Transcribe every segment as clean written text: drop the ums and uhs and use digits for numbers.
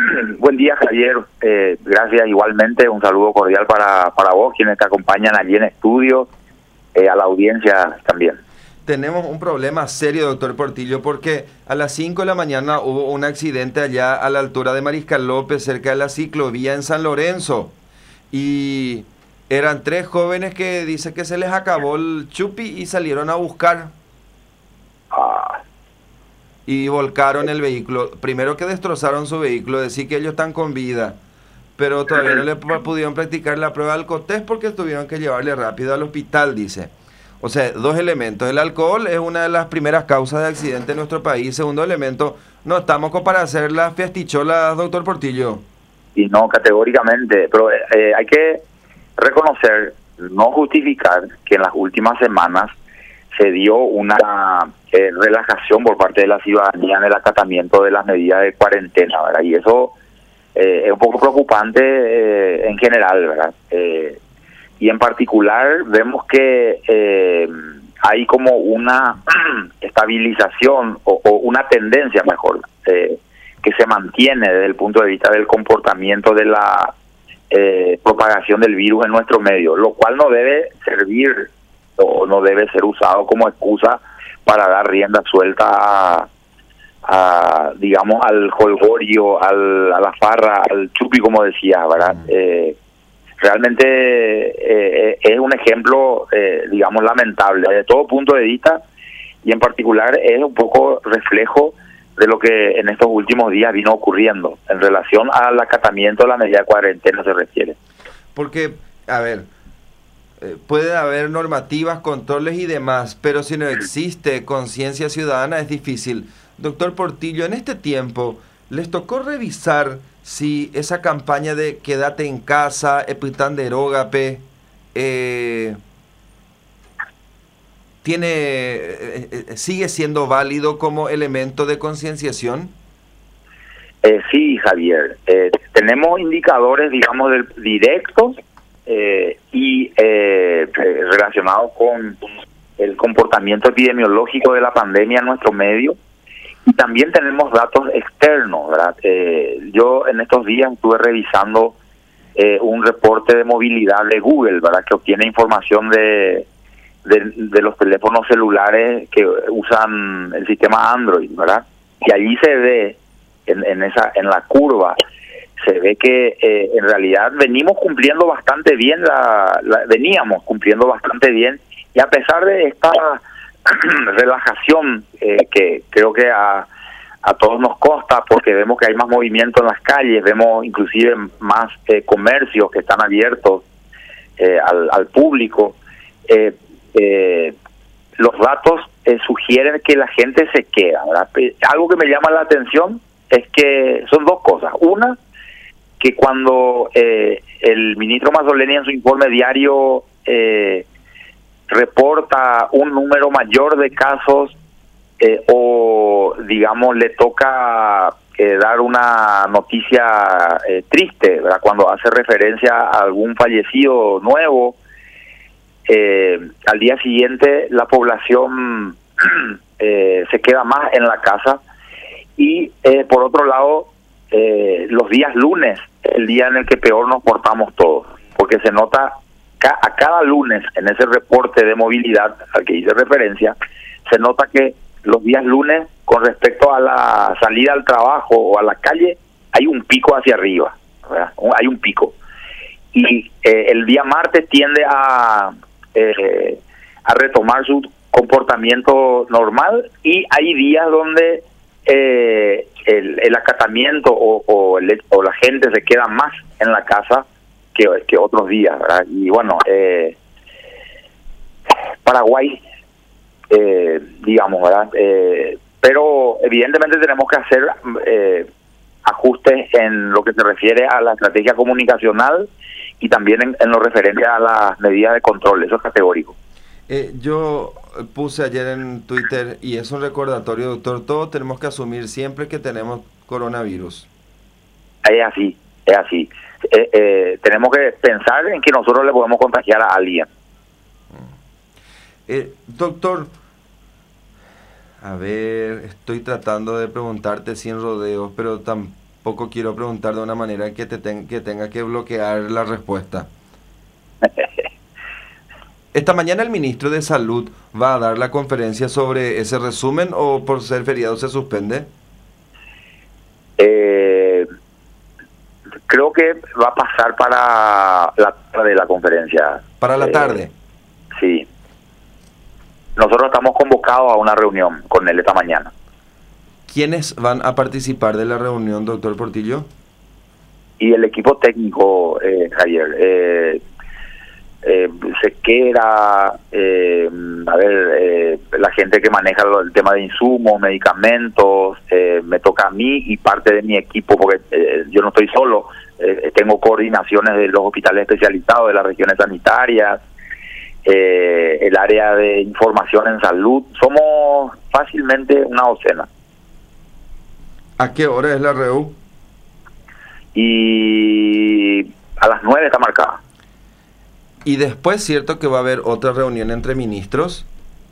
Buen día, Javier. Gracias igualmente. Un saludo cordial para vos, quienes te acompañan allí en estudio, a la audiencia también. Tenemos un problema serio, doctor Portillo, porque a las 5 de la mañana hubo un accidente allá a la altura de Mariscal López, cerca de la ciclovía en San Lorenzo. Y eran 3 jóvenes que dice que se les acabó el chupi y salieron a buscar Ah, y volcaron el vehículo. Primero que destrozaron su vehículo, decir que ellos están con vida, pero todavía no le pudieron practicar la prueba de alcotés porque tuvieron que llevarle rápido al hospital, dice. O sea, 2 elementos. El alcohol es una de las primeras causas de accidente en nuestro país. Segundo elemento, no estamos como para hacer las fiesticholas, doctor Portillo. y no categóricamente, pero hay que reconocer, no justificar, que en las últimas semanas se dio una relajación por parte de la ciudadanía en el acatamiento de las medidas de cuarentena, ¿verdad? Y eso es un poco preocupante en general, ¿verdad? Y en particular vemos que hay como una estabilización o una tendencia, mejor, que se mantiene desde el punto de vista del comportamiento de la propagación del virus en nuestro medio, lo cual no debe servir o no debe ser usado como excusa para dar rienda suelta digamos, al jolgorio, a la farra, al chupi, como decía, ¿verdad? Realmente es un ejemplo, digamos, lamentable de todo punto de vista, y en particular es un poco reflejo de lo que en estos últimos días vino ocurriendo en relación al acatamiento de la medida de cuarentena se refiere. Porque, a ver, puede haber normativas, controles y demás, pero si no existe conciencia ciudadana es difícil. Doctor Portillo, en este tiempo, ¿les tocó revisar si esa campaña de quédate en casa, epitán derógape, sigue siendo válido como elemento de concienciación? Sí, Javier. Tenemos indicadores, digamos, directos y relacionados con el comportamiento epidemiológico de la pandemia en nuestro medio. Y también tenemos datos externos, ¿verdad? Yo en estos días estuve revisando un reporte de movilidad de Google, ¿verdad? Que obtiene información de los teléfonos celulares que usan el sistema Android, ¿verdad? Y allí se ve, en la curva, se ve que en realidad veníamos cumpliendo bastante bien, y a pesar de esta relajación que creo que a todos nos consta, porque vemos que hay más movimiento en las calles, vemos inclusive más comercios que están abiertos al público, los datos sugieren que la gente se queda, ¿verdad? Algo que me llama la atención es que son dos cosas. Una, que cuando el ministro Mazzoleni en su informe diario reporta un número mayor de casos o, digamos, le toca dar una noticia triste, ¿verdad? Cuando hace referencia a algún fallecido nuevo, al día siguiente la población se queda más en la casa. Y por otro lado, los días lunes, el día en el que peor nos portamos todos, porque se nota a cada lunes en ese reporte de movilidad al que hice referencia, se nota que los días lunes, con respecto a la salida al trabajo o a la calle, hay un pico hacia arriba, ¿verdad? Hay un pico. Y el día martes tiende a retomar su comportamiento normal, y hay días donde el acatamiento o la gente se queda más en la casa que otros días, ¿verdad? Y bueno, Paraguay, digamos, ¿verdad? Pero evidentemente tenemos que hacer ajustes en lo que se refiere a la estrategia comunicacional y también en lo referente a las medidas de control, eso es categórico. Yo puse ayer en Twitter, y es un recordatorio, doctor, todos tenemos que asumir siempre que tenemos coronavirus. Es así, es así. Tenemos que pensar en que nosotros le podemos contagiar a alguien. Doctor, a ver, estoy tratando de preguntarte sin rodeos, pero tampoco tampoco quiero preguntar de una manera que que tenga que bloquear la respuesta. Esta mañana el ministro de Salud va a dar la conferencia sobre ese resumen, o por ser feriado se suspende. Creo que va a pasar para la tarde de la conferencia. Para la tarde. Sí. Nosotros estamos convocados a una reunión con él esta mañana. ¿Quiénes van a participar de la reunión, doctor Portillo? Y el equipo técnico, Javier. Sequera, la gente que maneja el tema de insumos, medicamentos, me toca a mí y parte de mi equipo, porque yo no estoy solo, tengo coordinaciones de los hospitales especializados, de las regiones sanitarias, el área de información en salud, somos fácilmente una docena. ¿A qué hora es la reunión? Y a las 9 está marcada. Y después, ¿cierto que va a haber otra reunión entre ministros?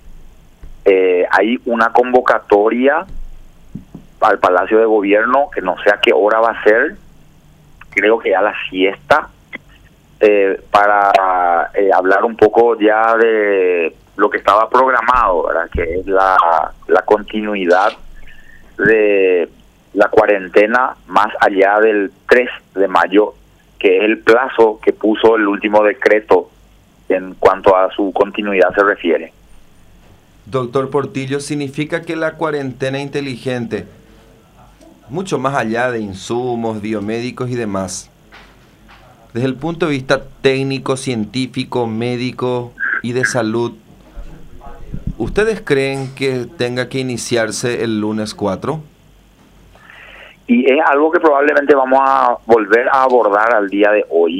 Hay una convocatoria al Palacio de Gobierno, que no sé a qué hora va a ser, creo que a la siesta, para hablar un poco ya de lo que estaba programado, ¿verdad? Que es la continuidad de la cuarentena más allá del 3 de mayo, que es el plazo que puso el último decreto en cuanto a su continuidad se refiere. Doctor Portillo, ¿significa que la cuarentena inteligente, mucho más allá de insumos, biomédicos y demás, desde el punto de vista técnico, científico, médico y de salud, ustedes creen que tenga que iniciarse el lunes 4? Y es algo que probablemente vamos a volver a abordar al día de hoy.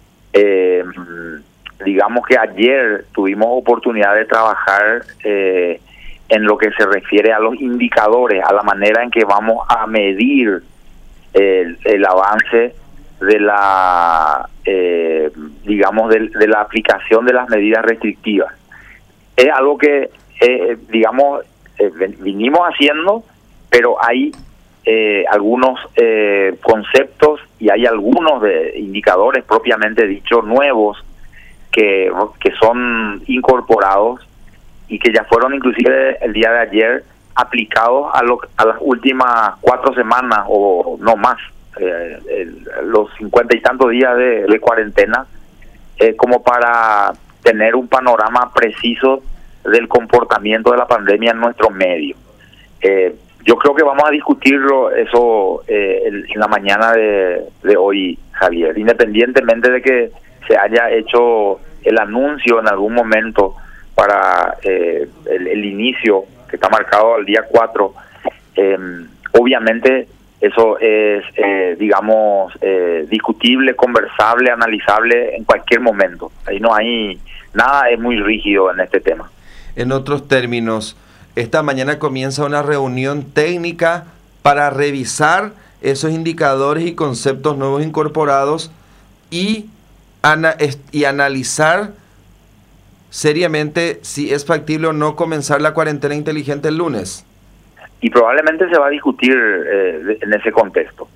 Digamos que ayer tuvimos oportunidad de trabajar en lo que se refiere a los indicadores, a la manera en que vamos a medir el avance de la, digamos, de la aplicación de las medidas restrictivas. Es algo que, digamos, vinimos haciendo, pero hay algunos conceptos y hay algunos indicadores propiamente dicho nuevos que son incorporados y que ya fueron inclusive el día de ayer aplicados a las últimas 4 semanas o no más, los 50 y tantos días de cuarentena, como para tener un panorama preciso del comportamiento de la pandemia en nuestro medio. Yo creo que vamos a discutirlo eso en la mañana de hoy, Javier, independientemente de que se haya hecho el anuncio en algún momento para el inicio, que está marcado al día 4. Obviamente eso es, digamos, discutible, conversable, analizable en cualquier momento. Ahí no hay nada, es muy rígido en este tema. En otros términos, esta mañana comienza una reunión técnica para revisar esos indicadores y conceptos nuevos incorporados y analizar seriamente si es factible o no comenzar la cuarentena inteligente el lunes. Y probablemente se va a discutir en ese contexto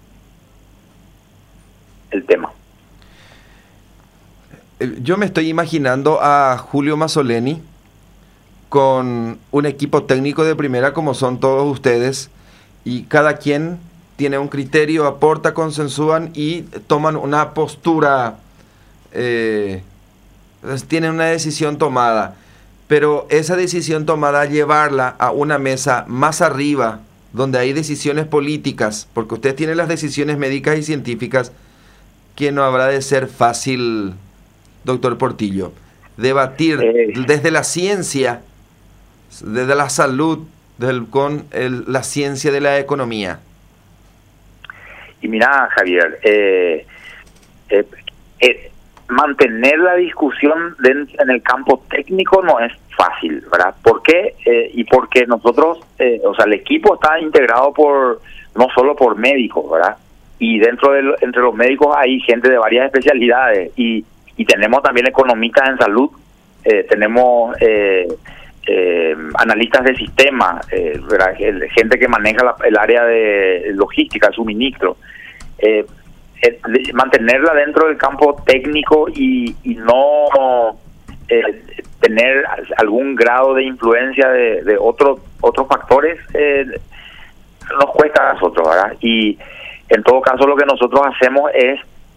el tema. Yo me estoy imaginando a Julio Mazzoleni con un equipo técnico de primera como son todos ustedes, y cada quien tiene un criterio, aporta, consensúan y toman una postura, tienen una decisión tomada, pero esa decisión tomada, llevarla a una mesa más arriba, donde hay decisiones políticas, porque usted tiene las decisiones médicas y científicas, que no habrá de ser fácil, doctor Portillo, debatir desde la ciencia, desde la salud, con la ciencia de la economía. Y mira, Javier, mantener la discusión en el campo técnico no es fácil, ¿verdad? ¿Por qué? Y porque nosotros, o sea, el equipo está integrado no solo por médicos, ¿verdad? Y entre los médicos hay gente de varias especialidades y tenemos también economistas en salud, tenemos analistas de sistemas, gente que maneja el área de logística, suministro. mantenerla dentro del campo técnico y no tener algún grado de influencia de otros factores, nos cuesta a nosotros, ¿verdad? Y en todo caso lo que nosotros hacemos es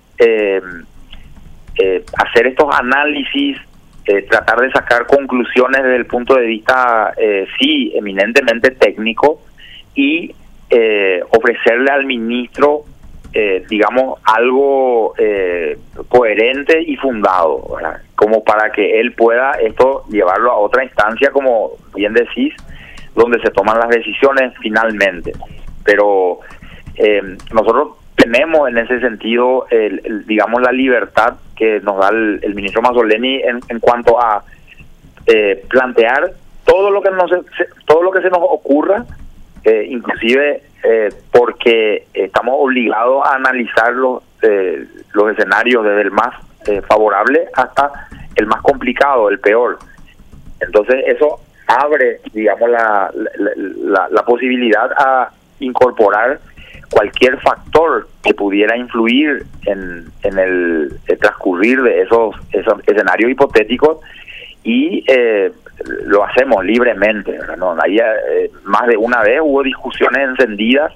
hacer estos análisis, tratar de sacar conclusiones desde el punto de vista, sí, eminentemente técnico, y ofrecerle al ministro, digamos, algo coherente y fundado, ¿verdad? Como para que él pueda esto llevarlo a otra instancia, como bien decís, donde se toman las decisiones finalmente. Pero nosotros tenemos en ese sentido, digamos, la libertad que nos da el ministro Mazzoleni en cuanto a plantear todo lo que se nos ocurra, inclusive porque estamos obligados a analizar los escenarios desde el más favorable hasta el más complicado, el peor. Entonces eso abre, digamos, la posibilidad a incorporar cualquier factor que pudiera influir en el transcurrir de esos escenarios hipotéticos, y lo hacemos libremente, ¿verdad? No, ahí, más de una vez hubo discusiones encendidas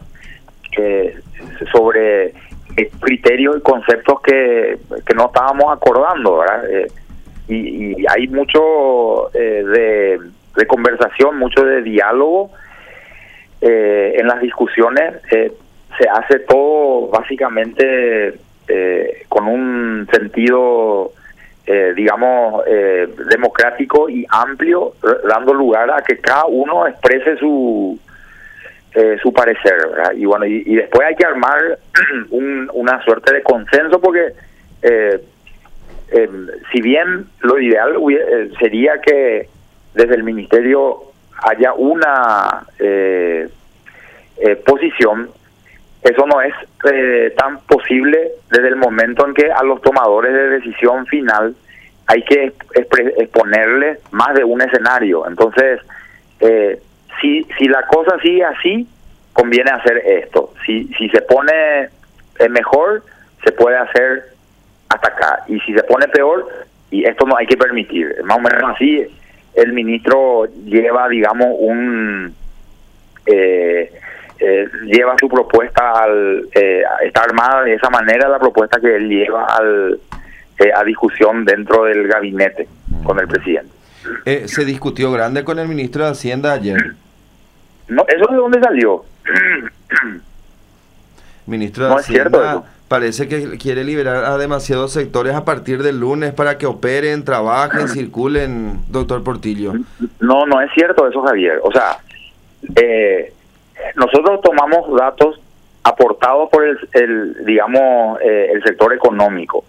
sobre criterios y conceptos que no estábamos acordando, ¿verdad? Y hay mucho de conversación, mucho de diálogo en las discusiones. Se hace todo básicamente con un sentido, digamos, democrático y amplio, dando lugar a que cada uno exprese su parecer, ¿verdad? Y bueno, y después hay que armar una suerte de consenso, porque si bien lo ideal sería que desde el ministerio haya una posición, eso no es tan posible desde el momento en que a los tomadores de decisión final hay que exponerles más de un escenario. Entonces, si la cosa sigue así, conviene hacer esto. Si se pone mejor, se puede hacer hasta acá. Y si se pone peor, y esto no hay que permitir. Más o menos así, el ministro lleva, digamos, lleva su propuesta está armada de esa manera la propuesta que él lleva a discusión dentro del gabinete con el presidente. ¿Se discutió grande con el ministro de Hacienda ayer? No, ¿eso de dónde salió? Ministro de No es cierto Hacienda eso. parece que quiere liberar a demasiados sectores a partir del lunes para que operen, trabajen, circulen, doctor Portillo. No es cierto eso, Javier. O sea, nosotros tomamos datos aportados por digamos, el sector económico.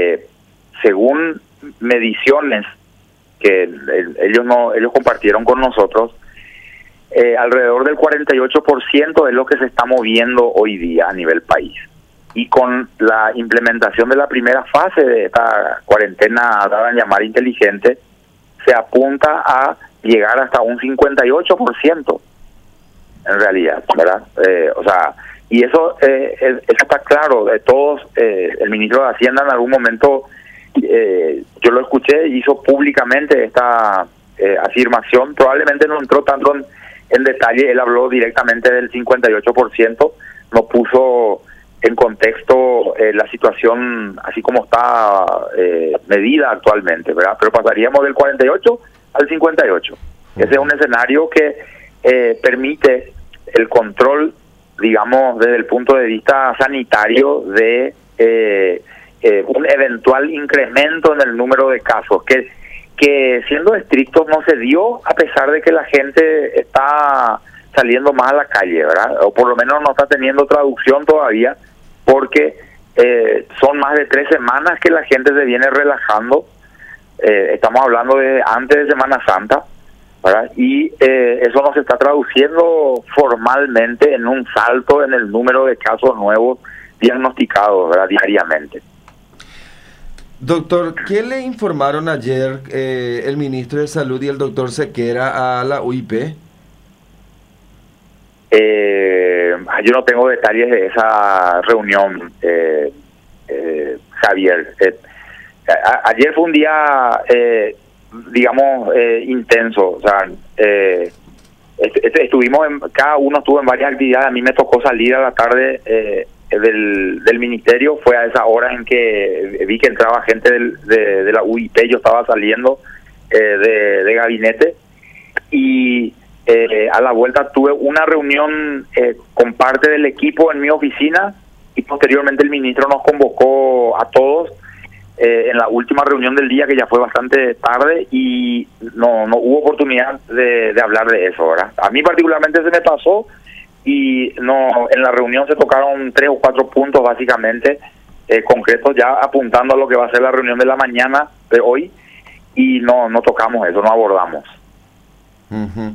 Según mediciones que ellos compartieron con nosotros, alrededor del 48% es lo que se está moviendo hoy día a nivel país. Y con la implementación de la primera fase de esta cuarentena dada en llamar inteligente, se apunta a llegar hasta un 58%. En realidad, ¿verdad? O sea, y eso está claro de todos. El ministro de Hacienda en algún momento, yo lo escuché, hizo públicamente esta afirmación. Probablemente no entró tanto en detalle, él habló directamente del 58%, no puso en contexto la situación así como está medida actualmente, ¿verdad? Pero pasaríamos del 48 al 58. Ese es un escenario que permite el control, digamos, desde el punto de vista sanitario de un eventual incremento en el número de casos, que siendo estrictos no se dio, a pesar de que la gente está saliendo más a la calle, ¿verdad? O por lo menos no está teniendo traducción todavía, porque son más de 3 semanas que la gente se viene relajando. Estamos hablando de antes de Semana Santa, ¿verdad? Y eso no se está traduciendo formalmente en un salto en el número de casos nuevos diagnosticados, ¿verdad? Diariamente. Doctor, ¿qué le informaron ayer el ministro de Salud y el doctor Sequera a la UIP? Yo no tengo detalles de esa reunión, Javier. Ayer fue un día, digamos, intenso. O sea, cada uno estuvo en varias actividades. A mí me tocó salir a la tarde del ministerio. Fue a esa hora en que vi que entraba gente de la UIP. Yo estaba saliendo de gabinete y a la vuelta tuve una reunión con parte del equipo en mi oficina, y posteriormente el ministro nos convocó a todos en la última reunión del día, que ya fue bastante tarde, y no hubo oportunidad de hablar de eso, ¿verdad? A mí particularmente se me pasó, y en la reunión se tocaron 3 o 4 puntos básicamente concretos, ya apuntando a lo que va a ser la reunión de la mañana de hoy, y no tocamos eso, no abordamos. Uh-huh.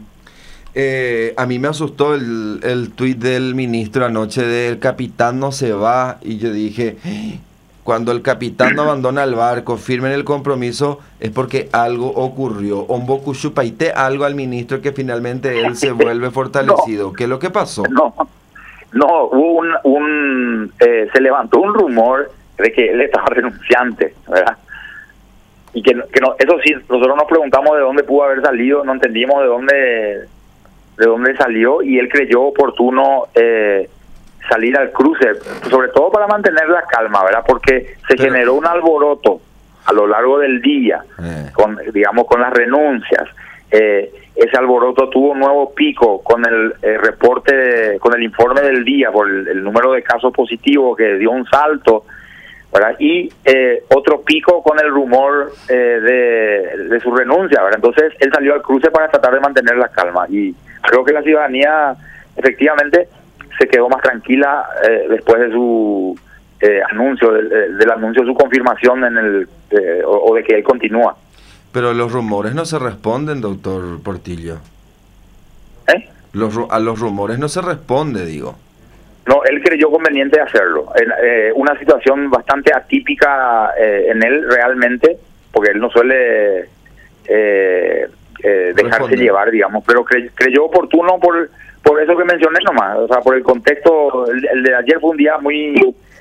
A mí me asustó el tuit del ministro anoche del capitán no se va, y yo dije, cuando el capitán no abandona el barco, firmen el compromiso, es porque algo ocurrió. Ombokushupaite algo al ministro que finalmente él se vuelve fortalecido. ¿Qué es lo que pasó? Hubo se levantó un rumor de que él estaba renunciante, ¿verdad? Y que no, eso sí, nosotros nos preguntamos de dónde pudo haber salido, no entendimos de dónde salió, y él creyó oportuno salir al cruce, sobre todo para mantener la calma, ¿verdad? Porque generó un alboroto a lo largo del día, con las renuncias. Ese alboroto tuvo un nuevo pico con el reporte, con el informe del día, por el número de casos positivos que dio un salto, ¿verdad? Y otro pico con el rumor de su renuncia, ¿verdad? Entonces él salió al cruce para tratar de mantener la calma, y creo que la ciudadanía efectivamente se quedó más tranquila después de su anuncio, del anuncio de su confirmación o de que él continúa. Pero los rumores no se responden, doctor Portillo. A los rumores no se responde, digo. No, él creyó conveniente hacerlo. Una situación bastante atípica en él realmente, porque él no suele dejarse llevar, digamos, pero creyó oportuno por eso que mencioné nomás, o sea, por el contexto. El de ayer fue un día muy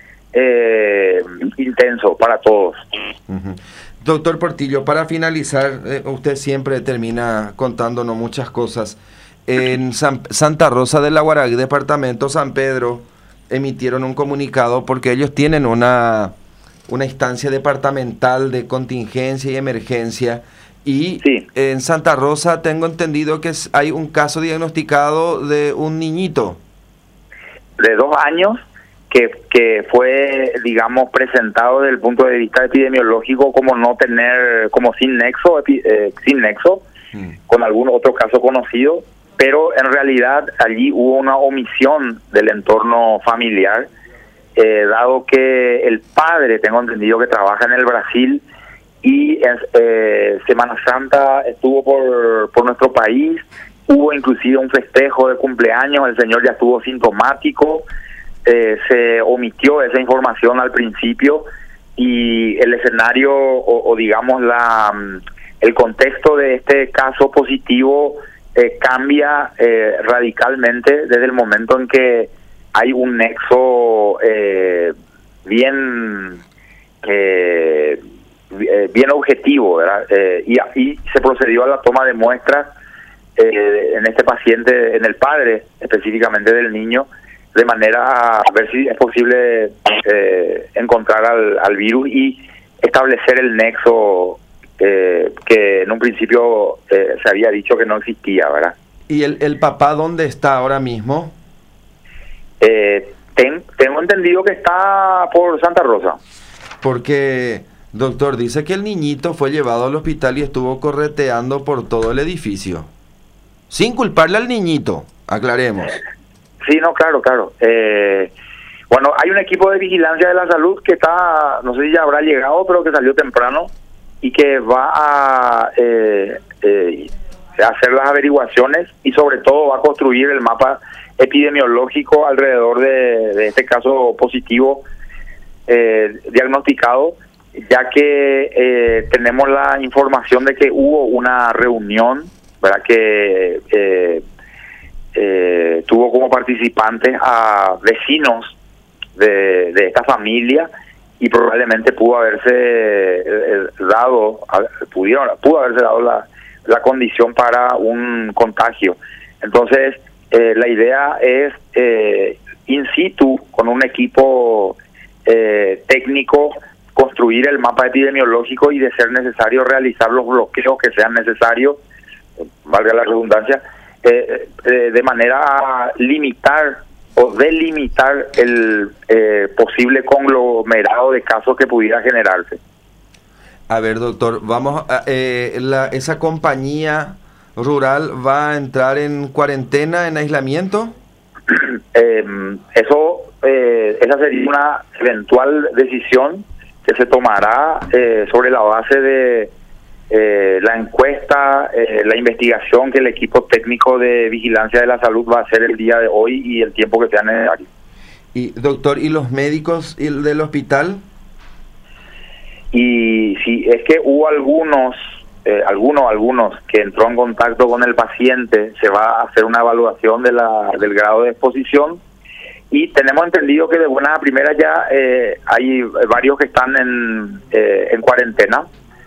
intenso para todos. Uh-huh. Doctor Portillo, para finalizar, usted siempre termina contándonos muchas cosas. En Santa Rosa del Aguaragui, departamento San Pedro, emitieron un comunicado porque ellos tienen una instancia departamental de contingencia y emergencia, y sí, en Santa Rosa tengo entendido que hay un caso diagnosticado de un niñito de 2 años que fue, digamos, presentado desde el punto de vista epidemiológico como sin nexo, con algún otro caso conocido, pero en realidad allí hubo una omisión del entorno familiar, dado que el padre, tengo entendido que trabaja en el Brasil, y Semana Santa estuvo por nuestro país, hubo inclusive un festejo de cumpleaños, el señor ya estuvo sintomático, se omitió esa información al principio, y el escenario o digamos el contexto de este caso positivo cambia radicalmente desde el momento en que hay un nexo bien objetivo, ¿verdad? Y se procedió a la toma de muestras en este paciente, en el padre específicamente del niño, de manera a ver si es posible encontrar al virus y establecer el nexo que en un principio se había dicho que no existía, ¿verdad? ¿Y el papá dónde está ahora mismo? Tengo entendido que está por Santa Rosa. Porque, doctor, dice que el niñito fue llevado al hospital y estuvo correteando por todo el edificio. Sin culparle al niñito, aclaremos. Sí, no, claro. Bueno, hay un equipo de vigilancia de la salud que está, no sé si ya habrá llegado, pero que salió temprano y que va a hacer las averiguaciones y sobre todo va a construir el mapa epidemiológico alrededor de este caso positivo diagnosticado, ya que tenemos la información de que hubo una reunión, ¿verdad? Que tuvo como participantes a vecinos de esta familia y probablemente pudo haberse pudo haberse dado la condición para un contagio. Entonces, la idea es in situ, con un equipo técnico, construir el mapa epidemiológico y, de ser necesario, realizar los bloqueos que sean necesarios, valga la redundancia, de manera a limitar o delimitar el posible conglomerado de casos que pudiera generarse. A ver, doctor, vamos a, ¿esa compañía rural va a entrar en cuarentena, en aislamiento? Esa sería una eventual decisión que se tomará sobre la base de la encuesta, la investigación que el equipo técnico de vigilancia de la salud va a hacer el día de hoy y el tiempo que sea necesario. Y, doctor, ¿y los médicos del hospital? Y si es que hubo algunos que entró en contacto con el paciente, se va a hacer una evaluación del grado de exposición, y tenemos entendido que de buena primera ya hay varios que están en cuarentena.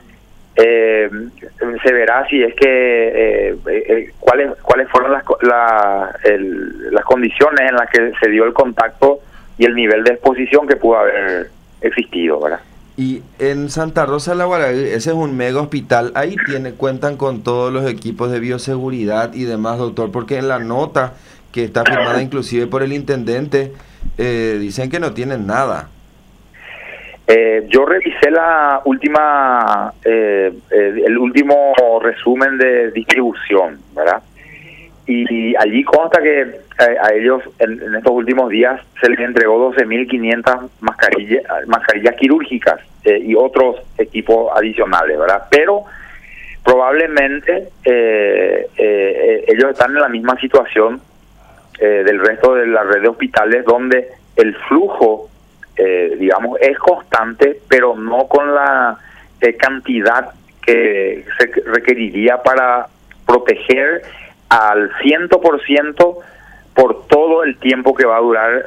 Se verá si es que cuáles fueron las condiciones en las que se dio el contacto y el nivel de exposición que pudo haber existido, ¿verdad? Y en Santa Rosa de la Guaragüe, ese es un mega hospital, ahí cuentan con todos los equipos de bioseguridad y demás, doctor, porque en la nota que está firmada inclusive por el intendente, dicen que no tienen nada. Yo revisé la última, el último resumen de distribución, ¿verdad? Y allí consta que a ellos en estos últimos días se les entregó 12.500 mascarillas quirúrgicas y otros equipos adicionales, ¿verdad? Pero probablemente ellos están en la misma situación del resto de la red de hospitales, donde el flujo, digamos, es constante, pero no con la cantidad que se requeriría para proteger al 100% por todo el tiempo que va a durar,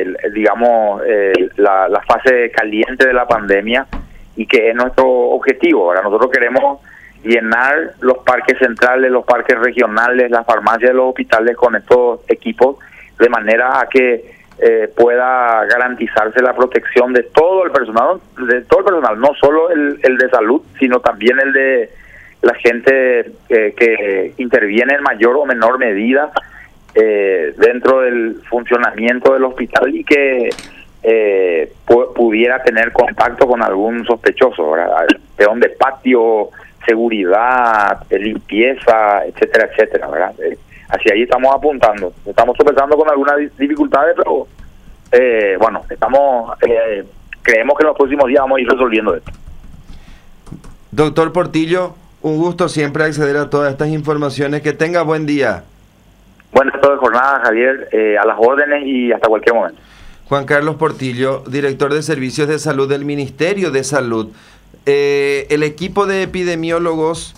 la fase caliente de la pandemia, y que es nuestro objetivo. Ahora, nosotros queremos llenar los parques centrales, los parques regionales, las farmacias de los hospitales con estos equipos, de manera a que pueda garantizarse la protección de todo el personal, no solo el de salud, sino también el de la gente que interviene en mayor o menor medida dentro del funcionamiento del hospital y que pudiera tener contacto con algún sospechoso, ¿verdad? Peón de patio, seguridad, limpieza, etcétera, etcétera, ¿verdad? Hacia ahí estamos apuntando. Estamos tropezando con algunas dificultades, pero creemos que en los próximos días vamos a ir resolviendo esto. Doctor Portillo, un gusto siempre acceder a todas estas informaciones. Que tenga buen día. Buen resto de jornada, Javier, a las órdenes y hasta cualquier momento. Juan Carlos Portillo, director de Servicios de Salud del Ministerio de Salud. El equipo de epidemiólogos